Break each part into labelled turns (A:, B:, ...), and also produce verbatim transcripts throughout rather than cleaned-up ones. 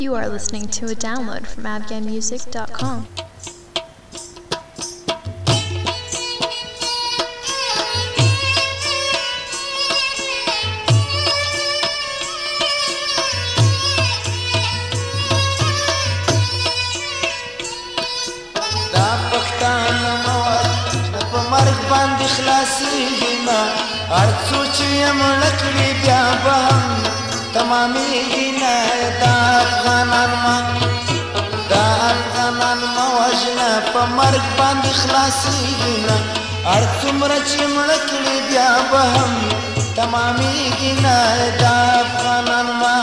A: You are listening to a download from afghan music dot com.
B: باندې خلاصيږي ما ارڅو چې مړکړي بیا به هم تمامېږي نه دا افغانان ما دا افغانان ما وژنه په مرګ باندې خلاصيږي نه ارڅومره چې مړکړي بیا به هم تمامېږي نه دا افغانان ما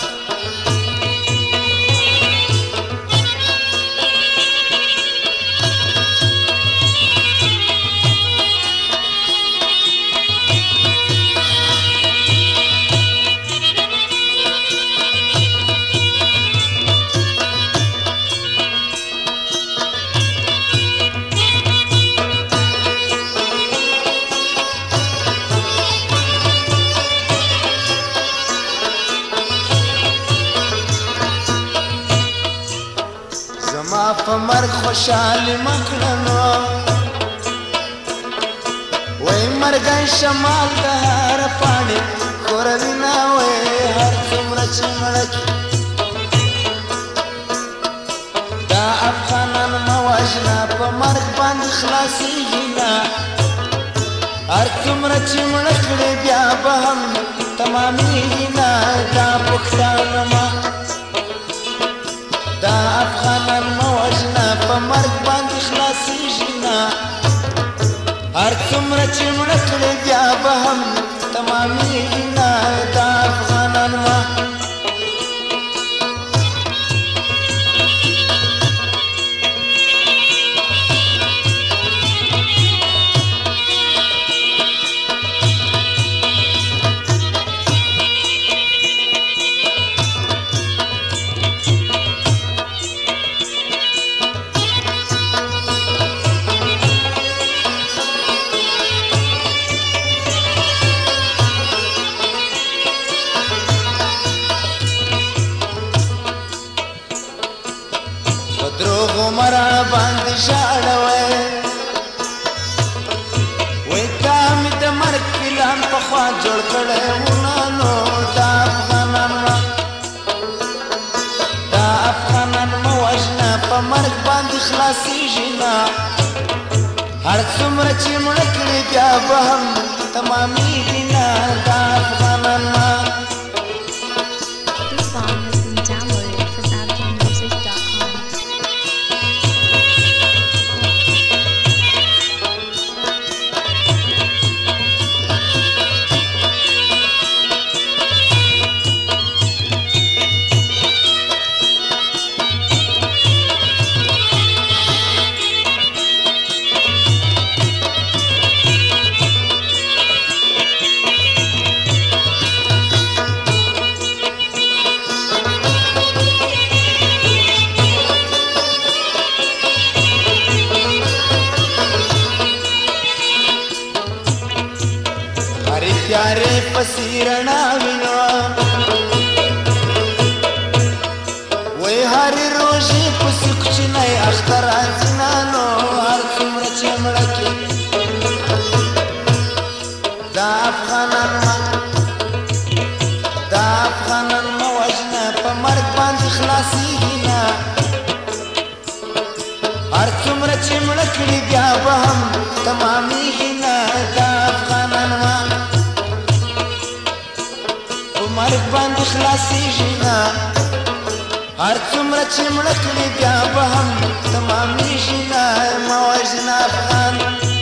B: ما په مرګ خوشاله مکړنو وای مرګای شمال د هر پاڼې کوروینا وای هر څومره چې مړکی دا افغانان مواجنا په مرګ باندې خلاصېږي نه هر څومره چې مړکړي بیا به هم تمامېږي نه دا پښتانه ما دا افغانان موجنا په مرګ باندې خلاصېږي نه هر څومره چې مړه کړي بیا به هم تمامېږي نه دا افغانان ما دروغ مرا باندې شاړوي وای تا مې د مرګ پلان په خوا جوړ کړی ونانو دا افغانان دا افغانان مو وژنه په مرګ باندې خلاصېږي نه هر څومره چې مړه کړي بیا به هم تمامېږي نه دا افغانان ما
A: This song has been downloaded from afghan music dot com.
B: प्यारे पसीरना विनो वही हर रोजी पुसुक चिनाई अख्तरा जिनानो हर څومره چې مړکی دا افغانان ما دا افغانان ما وژنه په مرګ باندې خلاصېږي نه هر څومره چې مړه کړي بیا به هم تمامېږي نه دا افغانان ما مرګ باندې خلاصېږي نه هر څومره چې مړه کړي بیا به هم تمامېږي نه موژنه افغان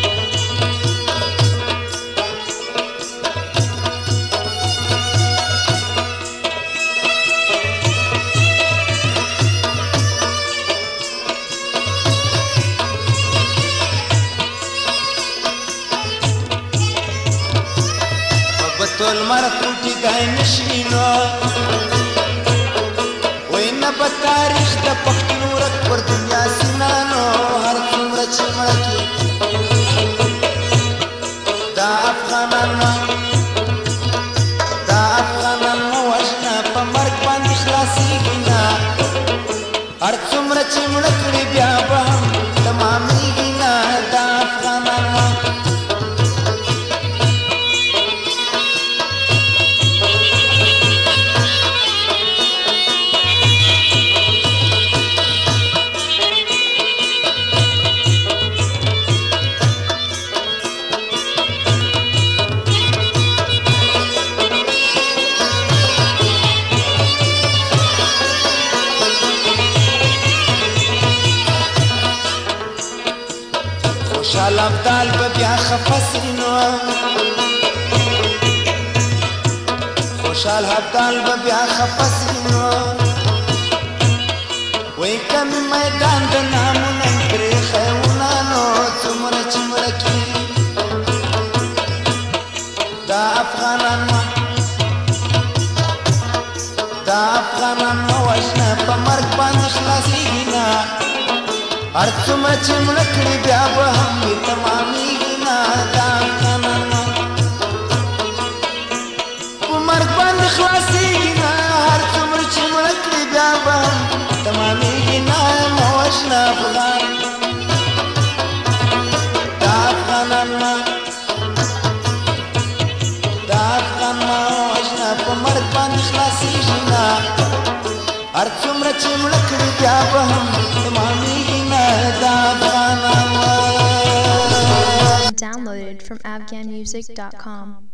B: بطول مرد کوټی دای نشینو وینا په تاریخ د پښتون ورک پر دنیا سینانو هر څومره چې مړکی دا افغانان دا افغانان وژنه په مرګ باندې خلاصېږي نه هر څومره چې مړه کړي بیا به هم تمامېږي نه دا افغانان ما خوشحال ابدال به بیا خفه نو خوشحال ابدال به بیا خفه نو وای کمی میدان د نامونه پرې خیونانو څومره چې مړه کړي دا افغانان ما دا افغانان ما وژنه په مرګ باندې خلاصېږي نه هر څومره چې مړه کړي بیا به هم وي تمامېږي نه دا افغانان ما په مرګ باندې خلاصېږي نه هر څومره چې مړه کړي بیا به هم تمامېږي نه مه وژنه افغان دا افغانان ما دا افغان ما وژنه په مرګ باندې خلاصېږي نه هر څومره چې مړه کړي بیا به هم تمامېږي نه دا افغانان ما
A: Downloaded from afghan music dot com.